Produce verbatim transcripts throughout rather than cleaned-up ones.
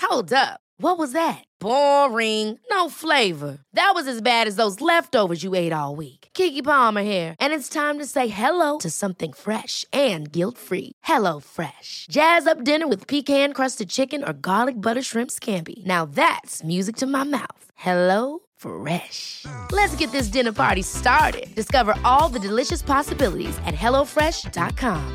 Hold up. What was that? Boring. No flavor. That was as bad as those leftovers you ate all week. Keke Palmer here, and it's time to say hello to something fresh and guilt-free. Hello Fresh. Jazz up dinner with pecan-crusted chicken or garlic butter shrimp scampi. Now that's music to my mouth. Hello Fresh. Let's get this dinner party started. Discover all the delicious possibilities at hello fresh dot com.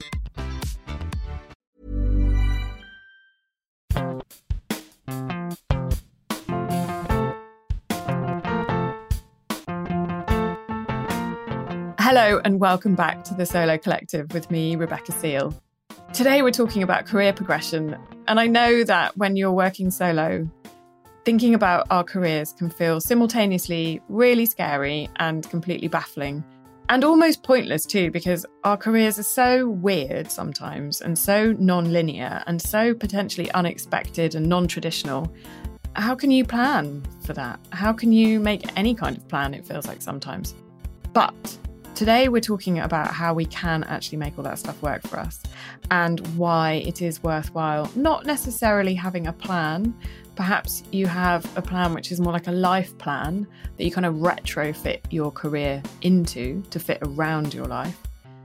Hello and welcome back to the Solo Collective with me, Rebecca Seal. Today we're talking about career progression, and I know that when you're working solo, thinking about our careers can feel simultaneously really scary and completely baffling, and almost pointless too, because our careers are so weird sometimes and so non-linear and so potentially unexpected and non-traditional. How can you plan for that? How can you make any kind of plan, it feels like sometimes? But today we're talking about how we can actually make all that stuff work for us and why it is worthwhile not necessarily having a plan. Perhaps you have a plan which is more like a life plan that you kind of retrofit your career into to fit around your life.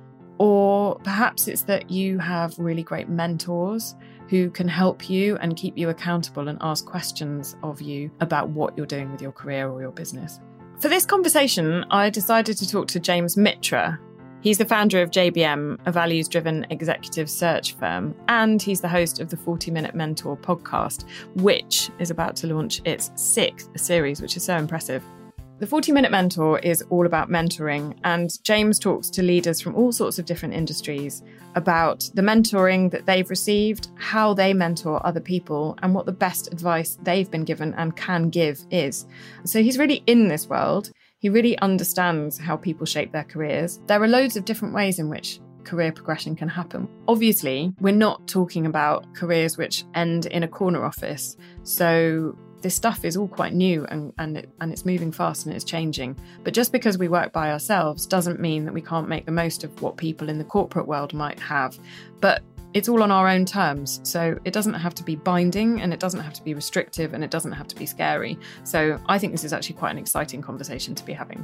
Or perhaps it's that you have really great mentors who can help you and keep you accountable and ask questions of you about what you're doing with your career or your business. For this conversation, I decided to talk to James Mitra. He's the founder of J B M, a values-driven executive search firm, and he's the host of the forty minute Mentor podcast, which is about to launch its sixth series, which is so impressive. The forty minute Mentor is all about mentoring, and James talks to leaders from all sorts of different industries about the mentoring that they've received, how they mentor other people, and what the best advice they've been given and can give is. So he's really in this world. He really understands how people shape their careers. There are loads of different ways in which career progression can happen. Obviously, we're not talking about careers which end in a corner office. So this stuff is all quite new and, and, it, and it's moving fast and it's changing. But just because we work by ourselves doesn't mean that we can't make the most of what people in the corporate world might have. But it's all on our own terms. So it doesn't have to be binding and it doesn't have to be restrictive and it doesn't have to be scary. So I think this is actually quite an exciting conversation to be having.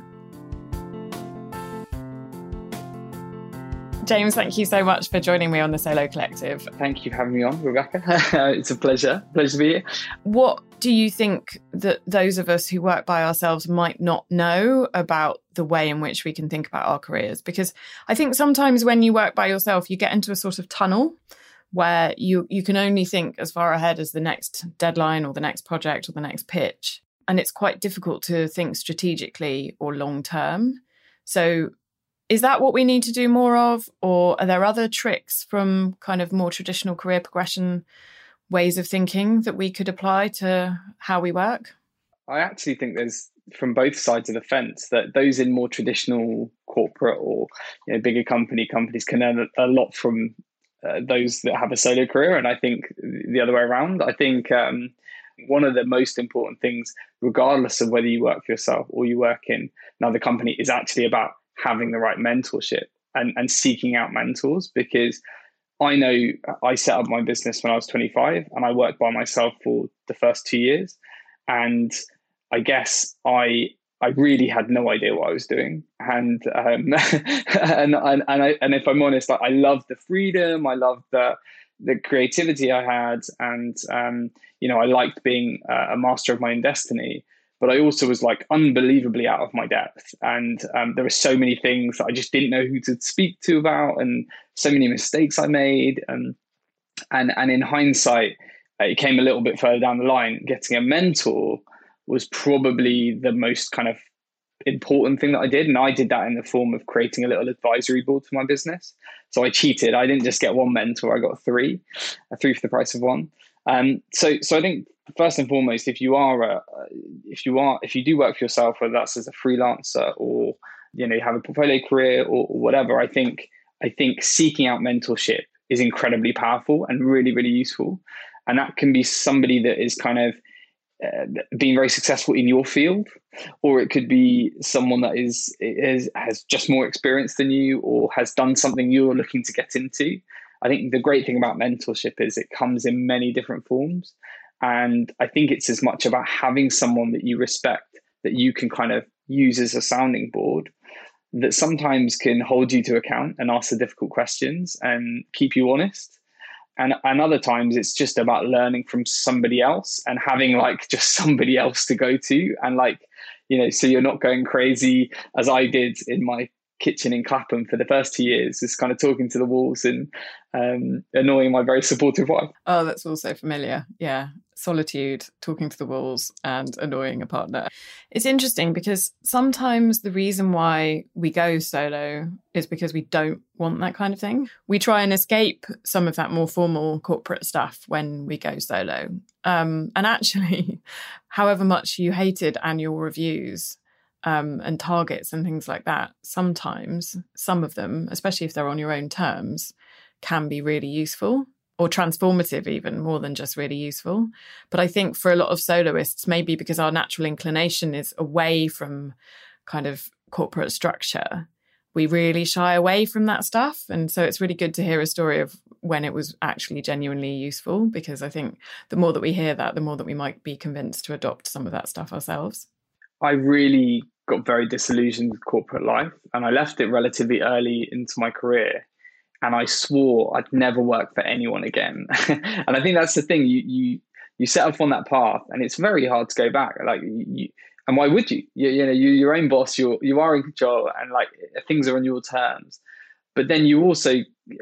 James, thank you so much for joining me on the Solo Collective. Thank you for having me on, Rebecca. It's a pleasure. Pleasure to be here. What do you think that those of us who work by ourselves might not know about the way in which we can think about our careers? Because I think sometimes when you work by yourself, you get into a sort of tunnel where you, you can only think as far ahead as the next deadline or the next project or the next pitch. And it's quite difficult to think strategically or long term. So is that what we need to do more of? Or are there other tricks from kind of more traditional career progression ways of thinking that we could apply to how we work? I actually think there's, from both sides of the fence, that those in more traditional corporate or you know, bigger company companies can learn a lot from uh, those that have a solo career. And I think the other way around. I think um, one of the most important things, regardless of whether you work for yourself or you work in another company, is actually about having the right mentorship and, and seeking out mentors. Because I know I set up my business when I was twenty-five and I worked by myself for the first two years. And I guess I I really had no idea what I was doing. And um, and, and, and, I, and if I'm honest, I, I loved the freedom. I loved the the creativity I had. And, um, you know, I liked being a master of my own destiny. But I also was like unbelievably out of my depth. And um, there were so many things that I just didn't know who to speak to about, and so many mistakes I made. And and, and in hindsight, uh, it came a little bit further down the line. Getting a mentor was probably the most kind of important thing that I did. And I did that in the form of creating a little advisory board for my business. So I cheated. I didn't just get one mentor, I got three, uh, three for the price of one. Um, so, so I think first and foremost, if you are, a, if you are, if you do work for yourself, whether that's as a freelancer or you know you have a portfolio career or, or whatever, I think I think seeking out mentorship is incredibly powerful and really really useful, and that can be somebody that is kind of uh, being very successful in your field, or it could be someone that is is has just more experience than you or has done something you're looking to get into. I think the great thing about mentorship is it comes in many different forms. And I think it's as much about having someone that you respect, that you can kind of use as a sounding board, that sometimes can hold you to account and ask the difficult questions and keep you honest. And, and other times it's just about learning from somebody else and having like just somebody else to go to. And like, you know, so you're not going crazy as I did in my kitchen in Clapham for the first two years, just kind of talking to the walls and um, annoying my very supportive wife. Oh, that's also familiar. Yeah. Solitude, talking to the walls and annoying a partner. It's interesting because sometimes the reason why we go solo is because we don't want that kind of thing. We try and escape some of that more formal corporate stuff when we go solo. Um, and actually, however much you hated annual reviews um, and targets and things like that, sometimes some of them, especially if they're on your own terms, can be really useful. Or transformative even, more than just really useful. But I think for a lot of soloists, maybe because our natural inclination is away from kind of corporate structure, we really shy away from that stuff. And so it's really good to hear a story of when it was actually genuinely useful, because I think the more that we hear that, the more that we might be convinced to adopt some of that stuff ourselves. I really got very disillusioned with corporate life, and I left it relatively early into my career. And I swore I'd never work for anyone again. And I think that's the thing. You you you set off on that path, and it's very hard to go back. Like, you, and why would you? You, you know, you're your own boss. You you are in control, and like things are on your terms. But then you also,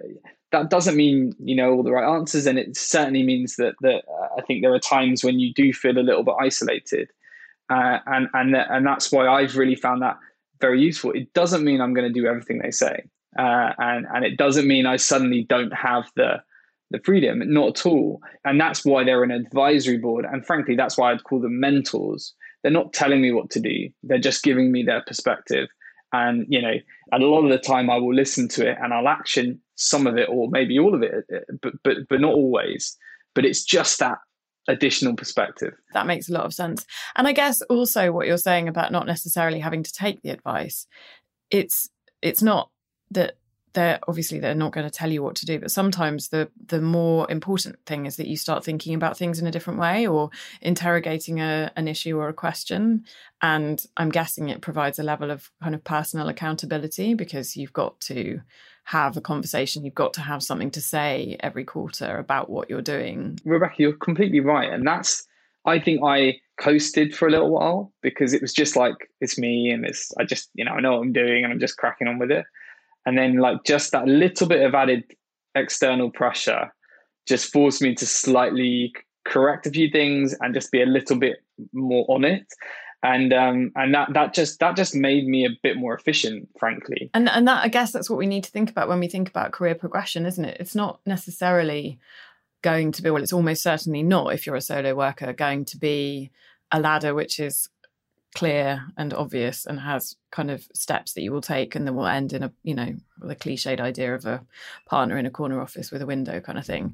that doesn't mean you know all the right answers, and it certainly means that that uh, I think there are times when you do feel a little bit isolated, uh, and and and that's why I've really found that very useful. It doesn't mean I'm going to do everything they say. Uh, and and it doesn't mean I suddenly don't have the the freedom, not at all. And that's why they're an advisory board. And frankly, that's why I'd call them mentors. They're not telling me what to do. They're just giving me their perspective. And, you know, a lot of the time I will listen to it and I'll action some of it or maybe all of it, but but but not always. But it's just that additional perspective. That makes a lot of sense. And I guess also what you're saying about not necessarily having to take the advice, it's it's not that they're obviously they're not going to tell you what to do, but sometimes the the more important thing is that you start thinking about things in a different way or interrogating a, an issue or a question. And I'm guessing it provides a level of kind of personal accountability because you've got to have a conversation, you've got to have something to say every quarter about what you're doing. Rebecca, you're completely right. And that's, I think I coasted for a little while because it was just like, it's me and it's, I just, you know, I know what I'm doing and I'm just cracking on with it. And then like just that little bit of added external pressure just forced me to slightly correct a few things and just be a little bit more on it. And um, and that that just that just made me a bit more efficient, frankly. And and that I guess that's what we need to think about when we think about career progression, isn't it? It's not necessarily going to be, well, it's almost certainly not, if you're a solo worker, going to be a ladder which is clear and obvious and has kind of steps that you will take and then will end in a, you know, the cliched idea of a partner in a corner office with a window kind of thing.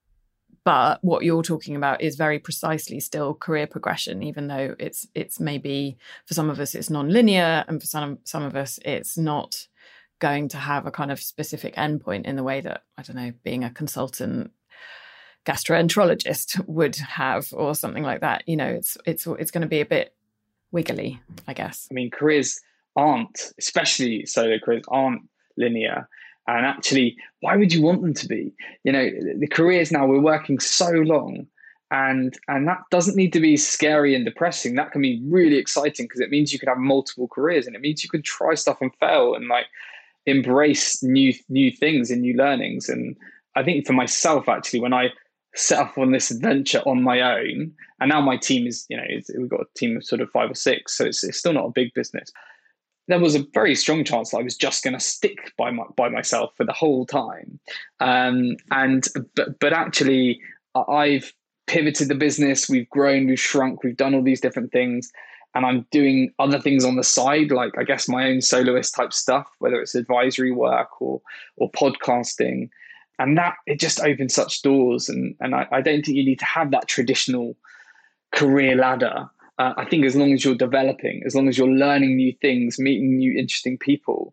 But what you're talking about is very precisely still career progression, even though it's it's maybe for some of us it's non-linear and for some some of us it's not going to have a kind of specific endpoint in the way that, I don't know, being a consultant gastroenterologist would have or something like that. You know, it's it's it's going to be a bit wiggly, I guess. I mean, careers aren't, especially solo careers, aren't linear. And actually, why would you want them to be? You know, the careers now, we're working so long and and that doesn't need to be scary and depressing. That can be really exciting because it means you could have multiple careers and it means you can try stuff and fail and like embrace new new things and new learnings. And I think for myself, actually, when I set off on this adventure on my own, and now my team is, you know, we've got a team of sort of five or six, so it's, it's still not a big business. There was a very strong chance that I was just going to stick by my, by myself for the whole time. Um, and but but actually, I've pivoted the business. We've grown, we've shrunk, we've done all these different things, and I'm doing other things on the side, like I guess my own soloist type stuff, whether it's advisory work or or podcasting. And that, it just opens such doors. And, and I, I don't think you need to have that traditional career ladder. Uh, I think as long as you're developing, as long as you're learning new things, meeting new interesting people,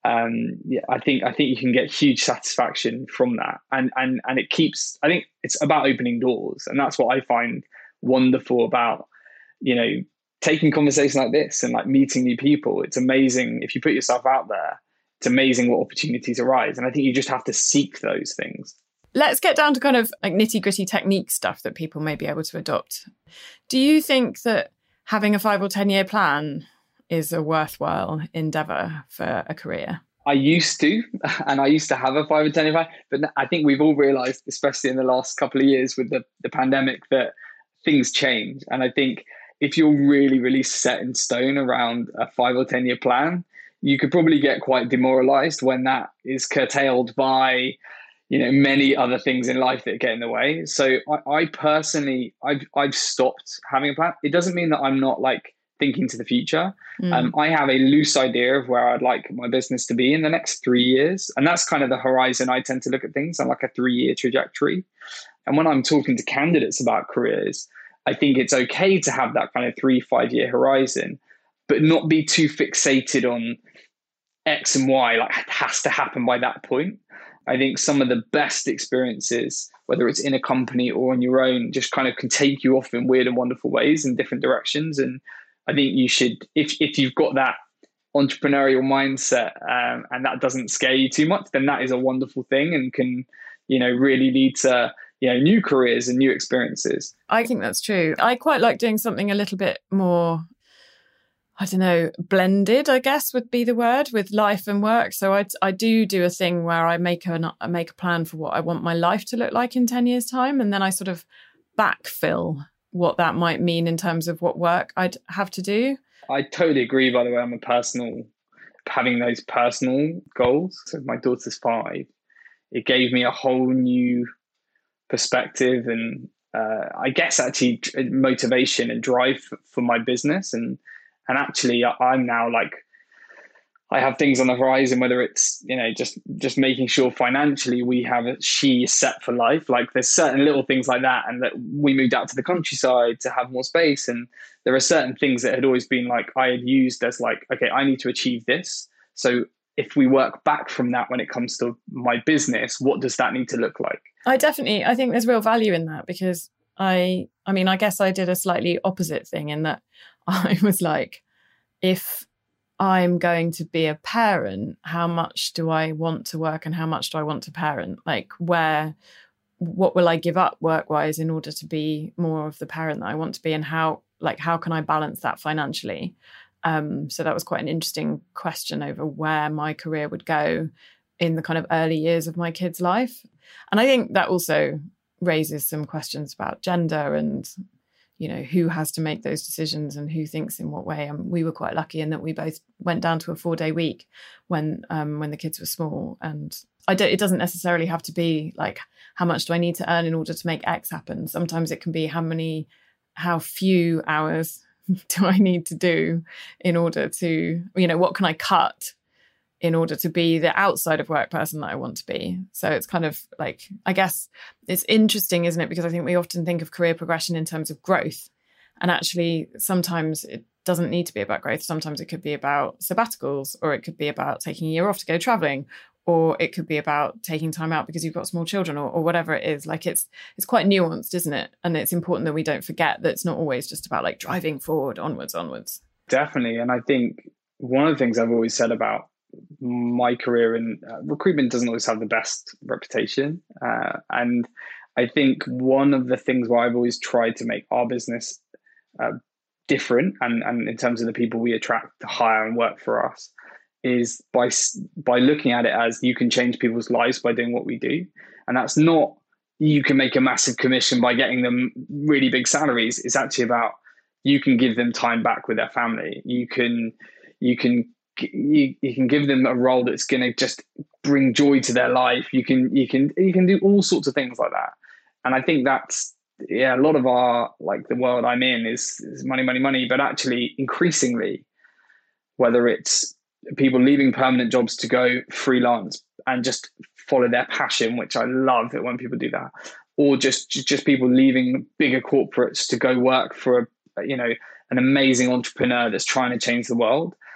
um, yeah, I think I think you can get huge satisfaction from that, and and and it keeps. I think it's about opening doors, and that's what I find wonderful about, you know, taking conversation like this and like meeting new people. It's amazing if you put yourself out there. It's amazing what opportunities arise, and I think you just have to seek those things. Let's get down to kind of like nitty gritty technique stuff that people may be able to adopt. Do you think that having a five or ten year plan is a worthwhile endeavour for a career? I used to, and I used to have a five or ten year plan, but I think we've all realised, especially in the last couple of years with the, the pandemic, that things change. And I think if you're really, really set in stone around a five or ten year plan, you could probably get quite demoralised when that is curtailed by, you know, many other things in life that get in the way. So I, I personally, I've I've stopped having a plan. It doesn't mean that I'm not like thinking to the future. Mm. Um, I have a loose idea of where I'd like my business to be in the next three years. And that's kind of the horizon I tend to look at things on, like a three-year trajectory. And when I'm talking to candidates about careers, I think it's okay to have that kind of three, five-year horizon, but not be too fixated on X and Y, like it has to happen by that point. I think some of the best experiences, whether it's in a company or on your own, just kind of can take you off in weird and wonderful ways in different directions. And I think you should, if if you've got that entrepreneurial mindset um, and that doesn't scare you too much, then that is a wonderful thing and can, you know, really lead to, you know, new careers and new experiences. I think that's true. I quite like doing something a little bit more, I don't know, blended, I guess would be the word, with life and work. So I I do do a thing where I make a I make a plan for what I want my life to look like in ten years time. And then I sort of backfill what that might mean in terms of what work I'd have to do. I totally agree, by the way. I'm a personal, having those personal goals. So my daughter's five. It gave me a whole new perspective and uh, I guess actually motivation and drive for, for my business. And And actually, I'm now like, I have things on the horizon, whether it's, you know, just just making sure financially we have a, she is set for life. Like there's certain little things like that. And that we moved out to the countryside to have more space. And there are certain things that had always been like, I had used as like, okay, I need to achieve this. So if we work back from that when it comes to my business, what does that need to look like? I definitely, I think there's real value in that because I, I mean, I guess I did a slightly opposite thing in that I was like, if I'm going to be a parent, how much do I want to work and how much do I want to parent? Like where, what will I give up work-wise in order to be more of the parent that I want to be? And how, like, how can I balance that financially? Um, so that was quite an interesting question over where my career would go in the kind of early years of my kid's life. And I think that also raises some questions about gender and, you know, who has to make those decisions and who thinks in what way. And we were quite lucky in that we both went down to a four day week when um, when the kids were small. And I don't, it doesn't necessarily have to be like, how much do I need to earn in order to make X happen? Sometimes it can be how many, how few hours do I need to do in order to, you know, what can I cut in order to be the outside of work person that I want to be. So it's kind of like, I guess it's interesting, isn't it? Because I think we often think of career progression in terms of growth. And actually, sometimes it doesn't need to be about growth. Sometimes it could be about sabbaticals, or it could be about taking a year off to go traveling, or it could be about taking time out because you've got small children, or, or whatever it is. Like it's it's quite nuanced, isn't it? And it's important that we don't forget that it's not always just about like driving forward, onwards, onwards. Definitely. And I think one of the things I've always said about my career in uh, recruitment doesn't always have the best reputation. Uh, and I think one of the things where I've always tried to make our business uh, different and, and in terms of the people we attract to hire and work for us is by by looking at it as you can change people's lives by doing what we do. And that's not you can make a massive commission by getting them really big salaries. It's actually about you can give them time back with their family. You can you can You, you can give them a role that's going to just bring joy to their life. You can you can you can do all sorts of things like that. And I think that's yeah, a lot of our like the world I'm in is, is money, money, money. But actually, increasingly, whether it's people leaving permanent jobs to go freelance and just follow their passion, which I love it when people do that, or just just people leaving bigger corporates to go work for a, you know an amazing entrepreneur that's trying to change the world.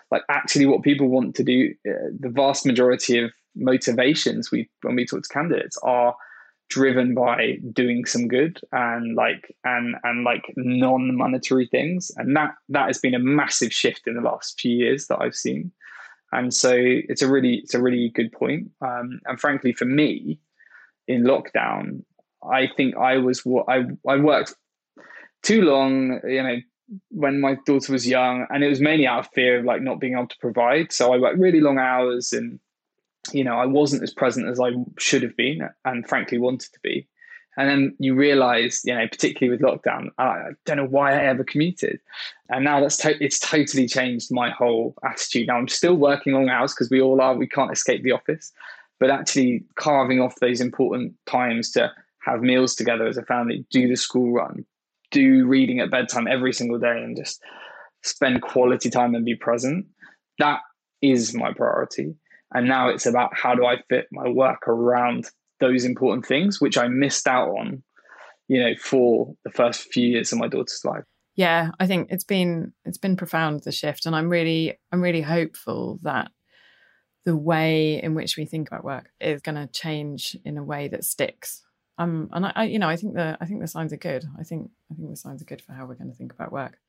like actually what people want to do, uh, the vast majority of motivations we when we talk to candidates are driven by doing some good and like and and like non-monetary things, and that that has been a massive shift in the last few years that I've seen. And so it's a really it's a really good point. Um, and frankly, for me, in lockdown, I think I was what I I worked too long, you know, when my daughter was young, and it was mainly out of fear of like not being able to provide. So I worked really long hours, and you know, I wasn't as present as I should have been, and frankly wanted to be. And then you realize, you know, particularly with lockdown, I don't know why I ever commuted. And now that's to- it's totally changed my whole attitude. Now I'm still working long hours because we all are. We can't escape the office, but actually carving off those important times to have meals together as a family, do the school run, do reading at bedtime every single day, and just spend quality time and be present. That is my priority. And now it's about how do I fit my work around those important things, which I missed out on, you know, for the first few years of my daughter's life. Yeah, I think it's been it's been profound, the shift, and I'm really I'm really hopeful that the way in which we think about work is going to change in a way that sticks. Um, and I, I, you know, I think the I think the signs are good. I think I think the signs are good for how we're going to think about work.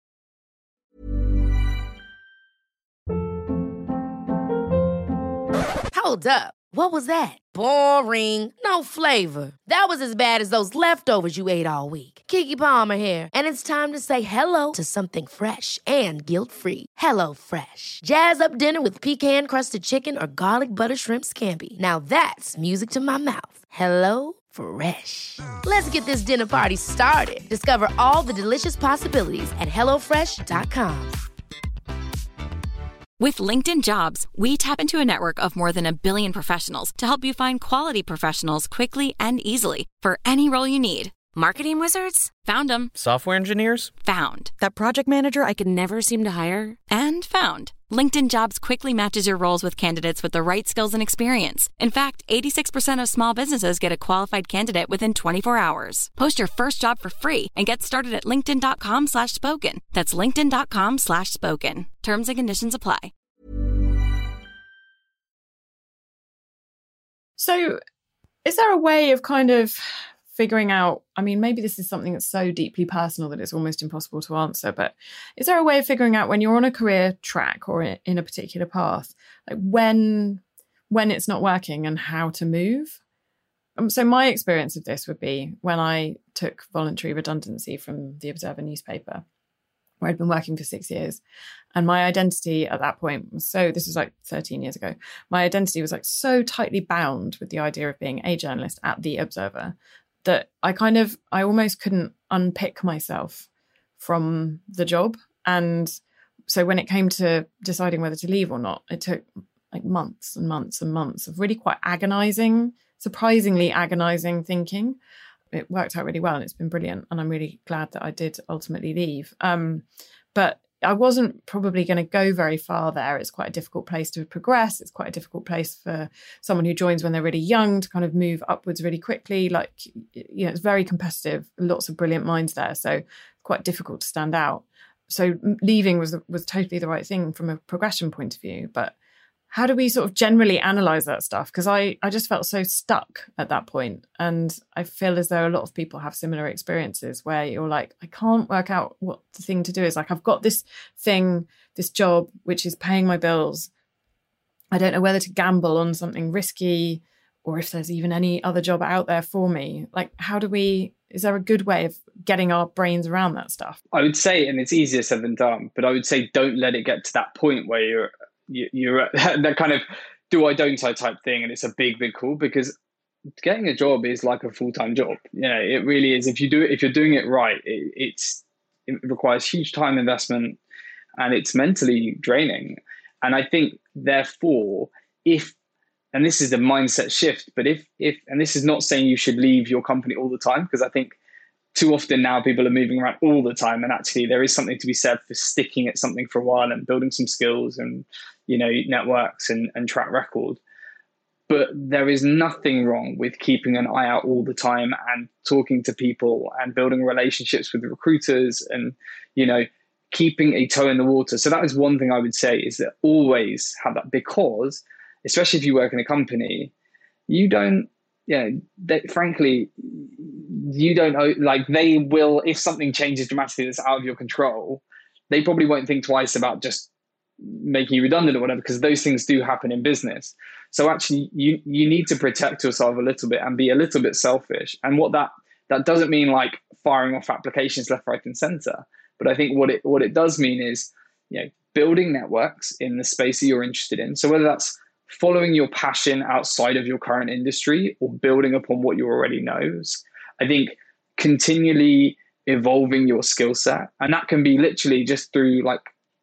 Hold up. What was that? Boring. No flavor. That was as bad as those leftovers you ate all week. Keke Palmer here, and it's time to say hello to something fresh and guilt-free. Hello Fresh. Jazz up dinner with pecan-crusted chicken or garlic butter shrimp scampi. Now that's music to my mouth. Hello Fresh. Let's get this dinner party started. Discover all the delicious possibilities at hello fresh dot com. With LinkedIn Jobs, we tap into a network of more than a billion professionals to help you find quality professionals quickly and easily for any role you need. Marketing wizards? Found them. Software engineers? Found. That project manager I could never seem to hire? And found. LinkedIn Jobs quickly matches your roles with candidates with the right skills and experience. In fact, eighty-six percent of small businesses get a qualified candidate within twenty-four hours. Post your first job for free and get started at linkedin.com slash spoken. That's linkedin.com slash spoken. Terms and conditions apply. So is there a way of kind of figuring out, I mean, maybe this is something that's so deeply personal that it's almost impossible to answer, but is there a way of figuring out when you're on a career track or in a particular path, like when when it's not working and how to move? Um, so my experience of this would be when I took voluntary redundancy from the Observer newspaper, where I'd been working for six years. And my identity at that point was so, this was like thirteen years ago, my identity was like so tightly bound with the idea of being a journalist at the Observer that I kind of, I almost couldn't unpick myself from the job. And so when it came to deciding whether to leave or not, it took like months and months and months of really quite agonizing, surprisingly agonizing thinking. It worked out really well and it's been brilliant. And I'm really glad that I did ultimately leave. Um, but I wasn't probably going to go very far there. It's quite a difficult place to progress. It's quite a difficult place for someone who joins when they're really young to kind of move upwards really quickly. Like, you know, it's very competitive, lots of brilliant minds there. So quite difficult to stand out. So leaving was was totally the right thing from a progression point of view. But how do we sort of generally analyze that stuff? Because I, I just felt so stuck at that point. And I feel as though a lot of people have similar experiences where you're like, I can't work out what the thing to do is. Like, I've got this thing, this job, which is paying my bills. I don't know whether to gamble on something risky or if there's even any other job out there for me. Like, how do we, is there a good way of getting our brains around that stuff? I would say, and it's easier said than done, but I would say don't let it get to that point where you're you're that kind of do I don't I type thing, and it's a big big call, because getting a job is like a full-time job. You know, it really is. If you do it, if you're doing it right, it, it's it requires huge time investment and it's mentally draining. And I think therefore, if and this is the mindset shift, but if if and this is not saying you should leave your company all the time, because I think too often now people are moving around all the time, and actually there is something to be said for sticking at something for a while and building some skills and, you know, networks and, and track record. But there is nothing wrong with keeping an eye out all the time and talking to people and building relationships with recruiters and, you know, keeping a toe in the water. So that is one thing I would say, is that always have that, because especially if you work in a company, you don't, yeah, they, frankly, you don't know, like they will, if something changes dramatically that's out of your control, they probably won't think twice about just making you redundant or whatever, because those things do happen in business. So actually you you need to protect yourself a little bit and be a little bit selfish. And what that that doesn't mean like firing off applications left, right, and center. But I think what it what it does mean is, you know, building networks in the space that you're interested in. So whether that's following your passion outside of your current industry or building upon what you already knows, I think continually evolving your skill set. And that can be literally just through like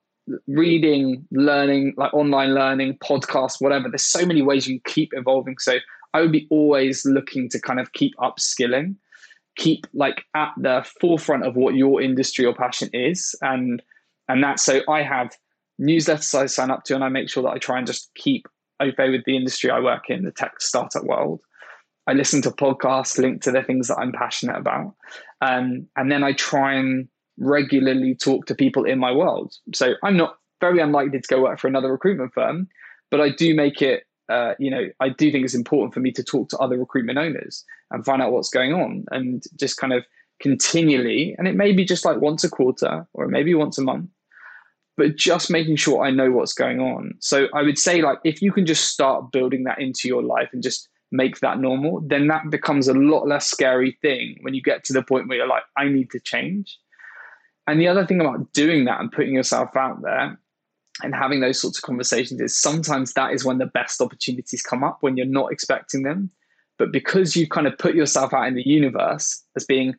reading, learning, like online learning, podcasts, whatever. There's so many ways you can keep evolving. So I would be always looking to kind of keep upskilling, keep like at the forefront of what your industry or passion is. And and that's, so I have newsletters I sign up to, and I make sure that I try and just keep au fait with the industry I work in, the tech startup world. I listen to podcasts linked to the things that I'm passionate about. Um, and then I try and regularly talk to people in my world. So I'm not very unlikely to go work for another recruitment firm, but I do make it, uh, you know, I do think it's important for me to talk to other recruitment owners and find out what's going on, and just kind of continually, and it may be just like once a quarter or maybe once a month, but just making sure I know what's going on. So I would say, like, if you can just start building that into your life and just make that normal, then that becomes a lot less scary thing when you get to the point where you're like, I need to change. And the other thing about doing that and putting yourself out there and having those sorts of conversations is sometimes that is when the best opportunities come up, when you're not expecting them. But because you kind of put yourself out in the universe as being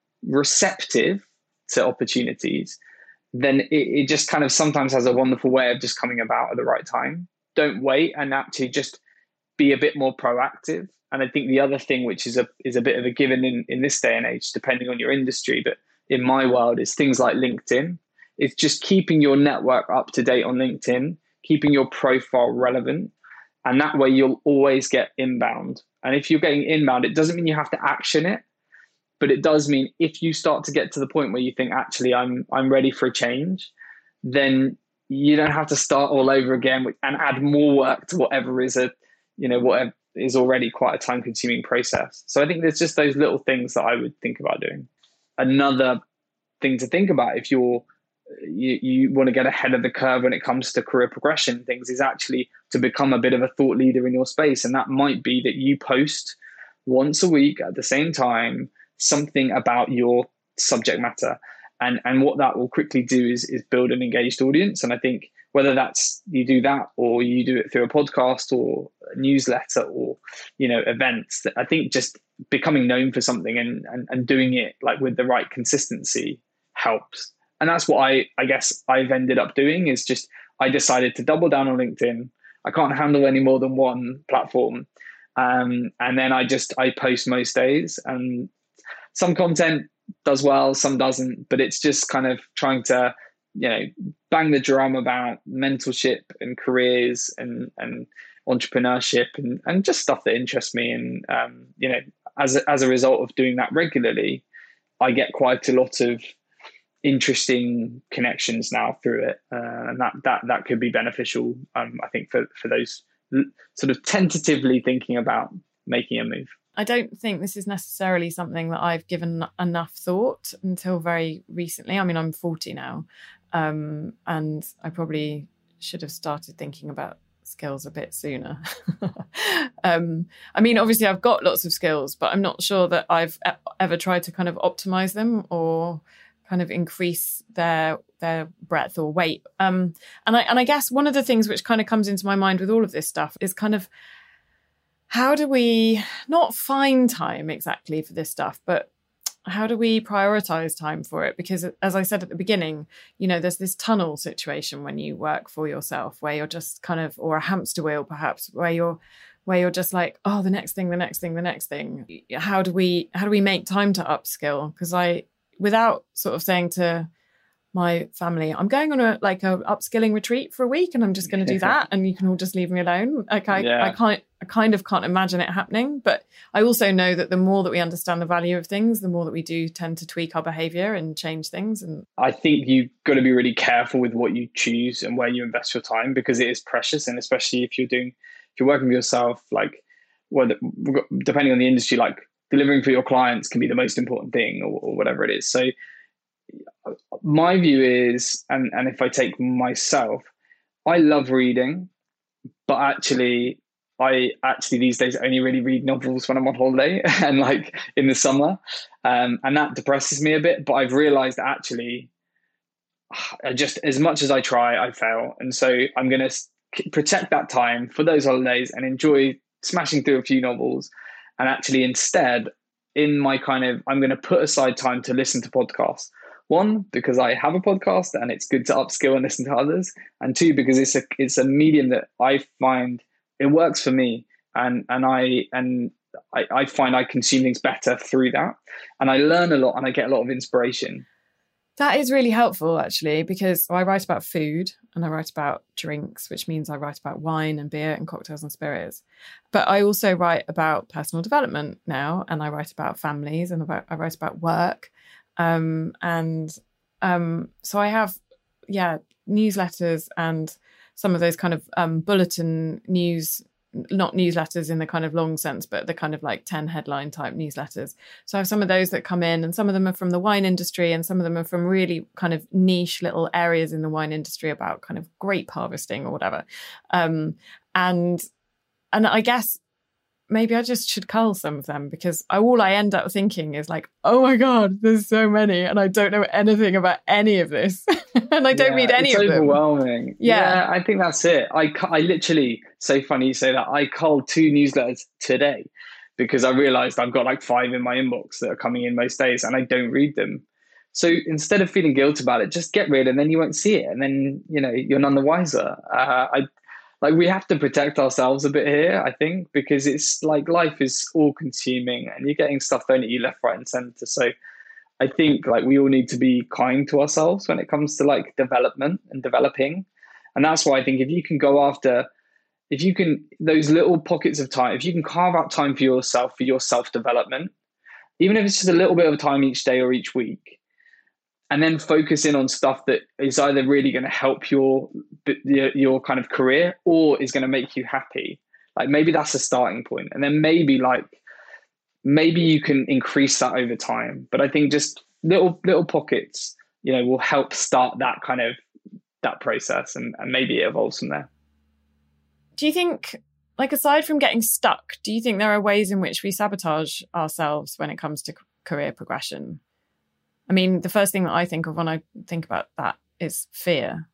receptive to opportunities, then it, it just kind of sometimes has a wonderful way of just coming about at the right time. Don't wait, and actually just be a bit more proactive. And I think the other thing, which is a is a bit of a given in, in this day and age, depending on your industry, but in my world, is things like LinkedIn. It's just keeping your network up to date on LinkedIn, keeping your profile relevant. And that way you'll always get inbound. And if you're getting inbound, it doesn't mean you have to action it, but it does mean if you start to get to the point where you think, actually, I'm I'm ready for a change, then you don't have to start all over again and add more work to whatever is a you know, whatever is already quite a time consuming process. So I think there's just those little things that I would think about doing. Another thing to think about if you're, you, you want to get ahead of the curve when it comes to career progression things, is actually to become a bit of a thought leader in your space. And that might be that you post once a week at the same time, something about your subject matter. And, and what that will quickly do is, is build an engaged audience. And I think whether that's you do that or you do it through a podcast or a newsletter or, you know, events, I think just becoming known for something and, and, and doing it like with the right consistency helps. And that's what I, I guess I've ended up doing, is just, I decided to double down on LinkedIn. I can't handle any more than one platform. Um, and then I just, I post most days, and some content does well, some doesn't, but it's just kind of trying to, you know, bang the drum about mentorship and careers and, and entrepreneurship and, and just stuff that interests me. And, um, you know, as a, as a result of doing that regularly, I get quite a lot of interesting connections now through it. Uh, and that, that, that could be beneficial, um, I think, for, for those sort of tentatively thinking about making a move. I don't think this is necessarily something that I've given enough thought until very recently. I mean, I'm forty now, um, and I probably should have started thinking about skills a bit sooner. um, I mean, obviously I've got lots of skills, but I'm not sure that I've e- ever tried to kind of optimize them or kind of increase their their breadth or weight. Um, and I and I guess one of the things which kind of comes into my mind with all of this stuff is kind of, how do we not find time exactly for this stuff, but how do we prioritize time for it? Because as I said at the beginning, you know, there's this tunnel situation when you work for yourself where you're just kind of, or a hamster wheel perhaps, where you're where you're just like, oh, the next thing, the next thing, the next thing. How do we how do we make time to upskill? Because I, without sort of saying to my family, I'm going on a like a upskilling retreat for a week and I'm just going to do that and you can all just leave me alone. Like I, yeah. I can't, I kind of can't imagine it happening. But I also know that the more that we understand the value of things, the more that we do tend to tweak our behavior and change things. And I think you've got to be really careful with what you choose and where you invest your time, because it is precious. And especially if you're doing, if you're working for yourself, like well, depending on the industry, like delivering for your clients can be the most important thing or, or whatever it is. So my view is, and, and if I take myself, I love reading, but actually, I actually these days only really read novels when I'm on holiday and like in the summer. Um, and that depresses me a bit, but I've realized that actually, I just, as much as I try, I fail. And so I'm going to protect that time for those holidays and enjoy smashing through a few novels. And actually instead, in my kind of, I'm going to put aside time to listen to podcasts. One, because I have a podcast and it's good to upskill and listen to others. And two, because it's a it's a medium that I find it works for me. And and I and I, I find I consume things better through that. And I learn a lot and I get a lot of inspiration. That is really helpful, actually, because I write about food and I write about drinks, which means I write about wine and beer and cocktails and spirits. But I also write about personal development now, and I write about families and about I write about work. Um, and um, so I have, yeah, newsletters and some of those kind of um, bulletin news, not newsletters in the kind of long sense, but the kind of like ten headline type newsletters. So I have some of those that come in, and some of them are from the wine industry, and some of them are from really kind of niche little areas in the wine industry about kind of grape harvesting or whatever. Um, and and I guess maybe I just should cull some of them, because I, all I end up thinking is like, oh my God, there's so many and I don't know anything about any of this. And I don't yeah, read any of them. It's overwhelming. Yeah. yeah, I think that's it. I, I literally, so funny you say that, I culled two newsletters today because I realized I've got like five in my inbox that are coming in most days and I don't read them. So instead of feeling guilt about it, just get rid and then you won't see it. And then, you know, you're none the wiser. Uh, I Like we have to protect ourselves a bit here, I think, because it's like life is all consuming and you're getting stuff thrown at you left, right and center. So I think like we all need to be kind to ourselves when it comes to like development and developing. And that's why I think if you can go after, if you can, those little pockets of time, if you can carve out time for yourself, for your self-development, even if it's just a little bit of time each day or each week, and then focus in on stuff that is either really going to help your, your your kind of career or is going to make you happy. Like maybe that's a starting point. And then maybe like, maybe you can increase that over time. But I think just little little pockets, you know, will help start that kind of, that process and, and maybe it evolves from there. Do you think, like aside from getting stuck, do you think there are ways in which we sabotage ourselves when it comes to career progression? I mean, the first thing that I think of when I think about that is fear.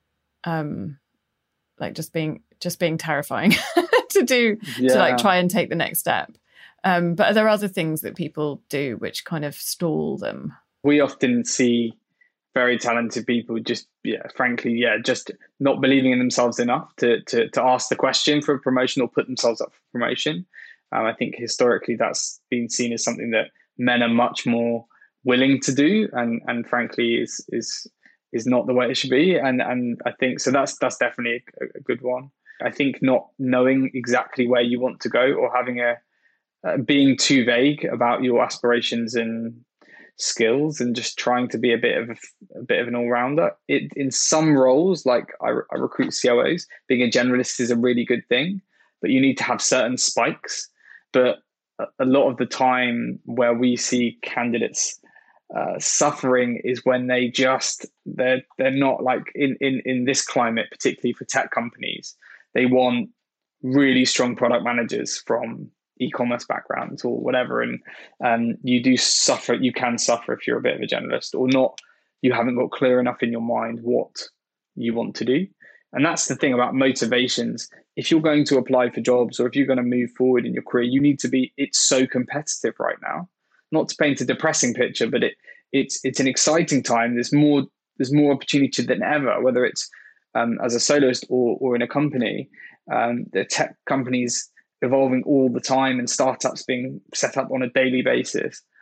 Um, like just being just being terrifying to do, yeah. to like try and take the next step. Um, but are there other things that people do which kind of stall them? We often see very talented people just, yeah, frankly, yeah, just not believing in themselves enough to to to ask the question for a promotion or put themselves up for promotion. Um, I think historically that's been seen as something that men are much more willing to do, and and frankly is is is not the way it should be. And and I think so that's that's definitely a, a good one. I think not knowing exactly where you want to go or having a uh, being too vague about your aspirations and skills and just trying to be a bit of a, a bit of an all-rounder. It in some roles, like I, I recruit C O Os, being a generalist is a really good thing, but you need to have certain spikes. But a lot of the time where we see candidates Uh, suffering is when they just they're they're not like in in in this climate, particularly for tech companies, they want really strong product managers from e-commerce backgrounds or whatever, and um you do suffer you can suffer if you're a bit of a generalist or not, you haven't got clear enough in your mind what you want to do. And that's the thing about motivations. If you're going to apply for jobs or if you're going to move forward in your career, you need to be, it's so competitive right now. Not to paint a depressing picture, but it it's it's an exciting time. There's more there's more opportunity than ever, whether it's um, as a soloist or or in a company. Um, the tech companies evolving all the time and startups being set up on a daily basis.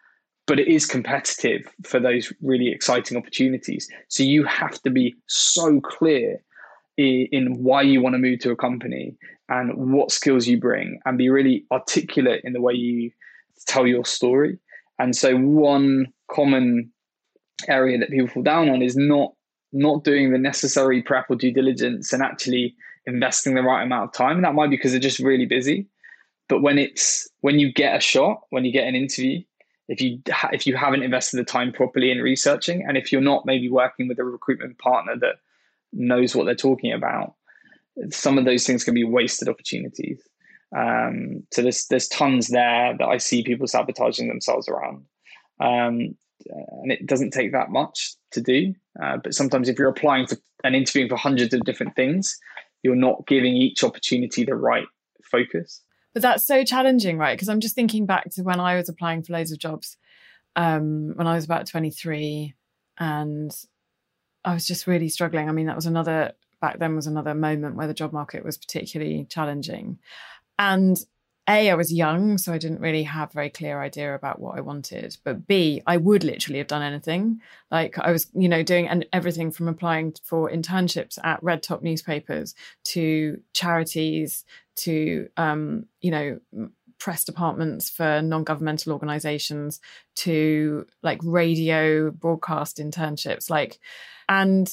but it is competitive for those really exciting opportunities. So you have to be so clear in, in why you want to move to a company and what skills you bring, and be really articulate in the way you tell your story. And so one common area that people fall down on is not not doing the necessary prep or due diligence and actually investing the right amount of time. And that might be because they're just really busy. But when it's when you get a shot, when you get an interview, if you ha- if you haven't invested the time properly in researching, and if you're not maybe working with a recruitment partner that knows what they're talking about, some of those things can be wasted opportunities. Um, so there's there's tons there that I see people sabotaging themselves around. Um, and it doesn't take that much to do. Uh, but sometimes if you're applying for and interviewing for hundreds of different things, you're not giving each opportunity the right focus. But that's so challenging, right? Because I'm just thinking back to when I was applying for loads of jobs um, when I was about twenty-three, and I was just really struggling. I mean, that was another, back then was another moment where the job market was particularly challenging. And A, I was young, so I didn't really have a very clear idea about what I wanted. But B, I would literally have done anything. Like I was, you know, doing and everything from applying for internships at red top newspapers to charities to, um, you know, press departments for non-governmental organizations to like radio broadcast internships. Like, and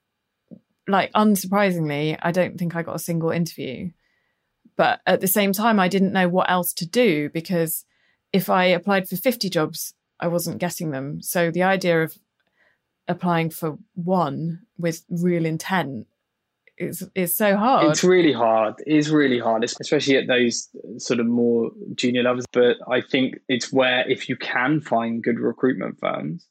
like, unsurprisingly, I don't think I got a single interview. But at the same time, I didn't know what else to do, because if I applied for fifty jobs, I wasn't getting them. So the idea of applying for one with real intent is is so hard. It's really hard. It's really hard, especially at those sort of more junior levels. But I think it's where, if you can find good recruitment firms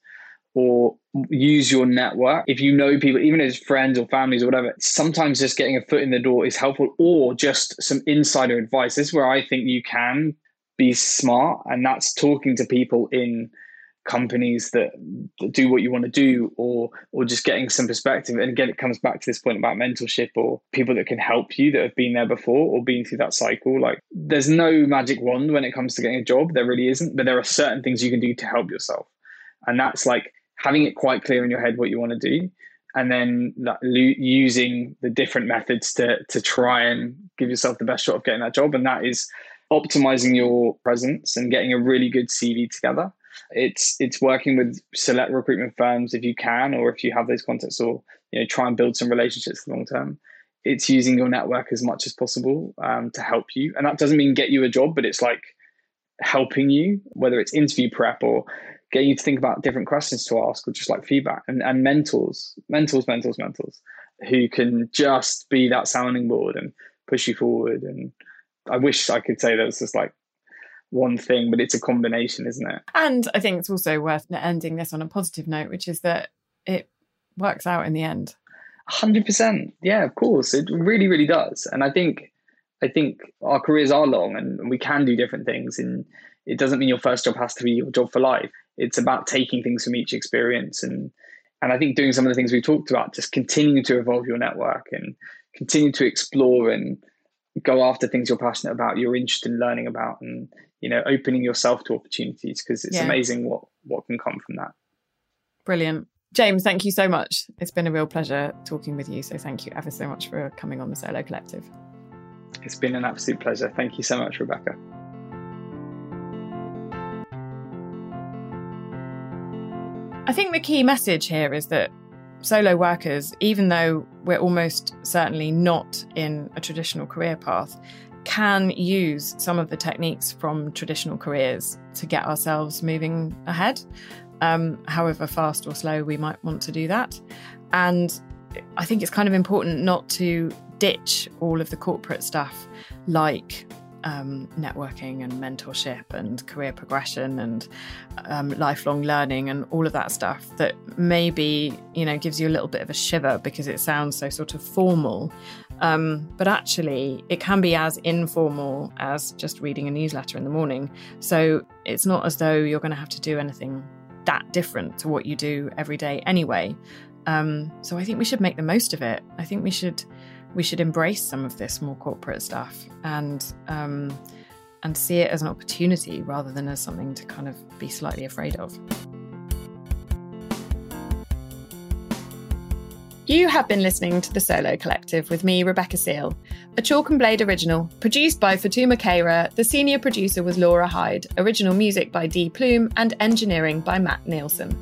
or use your network, if you know people, even as friends or families or whatever, sometimes just getting a foot in the door is helpful, or just some insider advice. This is where I think you can be smart, and that's talking to people in companies that, that do what you want to do, or or just getting some perspective. And again, it comes back to this point about mentorship, or people that can help you that have been there before or been through that cycle. Like, there's no magic wand when it comes to getting a job. There really isn't, but there are certain things you can do to help yourself. And that's like having it quite clear in your head what you want to do, and then like, lo- using the different methods to to try and give yourself the best shot of getting that job. And that is optimizing your presence and getting a really good C V together. It's it's working with select recruitment firms if you can, or if you have those contacts, or you know, try and build some relationships for the long term. It's using your network as much as possible um, to help you. And that doesn't mean get you a job, but it's like helping you, whether it's interview prep or getting you to think about different questions to ask, or just like feedback, and, and mentors, mentors, mentors, mentors, who can just be that sounding board and push you forward. And I wish I could say that it's just like one thing, but it's a combination, isn't it? And I think it's also worth ending this on a positive note, which is that it works out in the end. one hundred percent. Yeah, of course. It really, really does. And I think, I think our careers are long, and we can do different things. And it doesn't mean your first job has to be your job for life. It's about taking things from each experience. And, and I think doing some of the things we talked about, just continue to evolve your network and continue to explore and go after things you're passionate about, you're interested in learning about, and, you know, opening yourself to opportunities, because it's yeah. amazing what, what can come from that. Brilliant. James, thank you so much. It's been a real pleasure talking with you. So thank you ever so much for coming on the Solo Collective. It's been an absolute pleasure. Thank you so much, Rebecca. I think the key message here is that solo workers, even though we're almost certainly not in a traditional career path, can use some of the techniques from traditional careers to get ourselves moving ahead, um, however fast or slow we might want to do that. And I think it's kind of important not to ditch all of the corporate stuff like Um, networking and mentorship and career progression and um, lifelong learning and all of that stuff that maybe, you know, gives you a little bit of a shiver because it sounds so sort of formal. Um, but actually, it can be as informal as just reading a newsletter in the morning. So it's not as though you're going to have to do anything that different to what you do every day anyway. Um, so I think we should make the most of it. I think we should... We should embrace some of this more corporate stuff and um, and see it as an opportunity rather than as something to kind of be slightly afraid of. You have been listening to The Solo Collective with me, Rebecca Seal, a Chalk and Blade original, produced by Fatuma Kaira. The senior producer was Laura Hyde, original music by Dee Plume, and engineering by Matt Nielsen.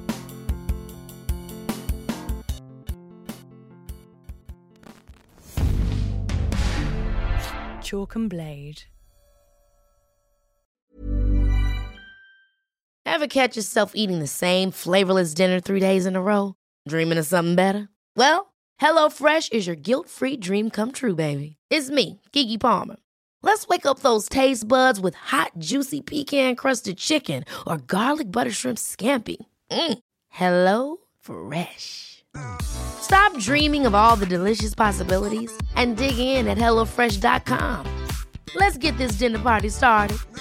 Chalk and Blade. Ever catch yourself eating the same flavorless dinner three days in a row? Dreaming of something better? Well, HelloFresh is your guilt-free dream come true, baby. It's me, Keke Palmer. Let's wake up those taste buds with hot, juicy pecan-crusted chicken or garlic butter shrimp scampi. Mm. Hello Fresh. Stop dreaming of all the delicious possibilities and dig in at hello fresh dot com. Let's get this dinner party started.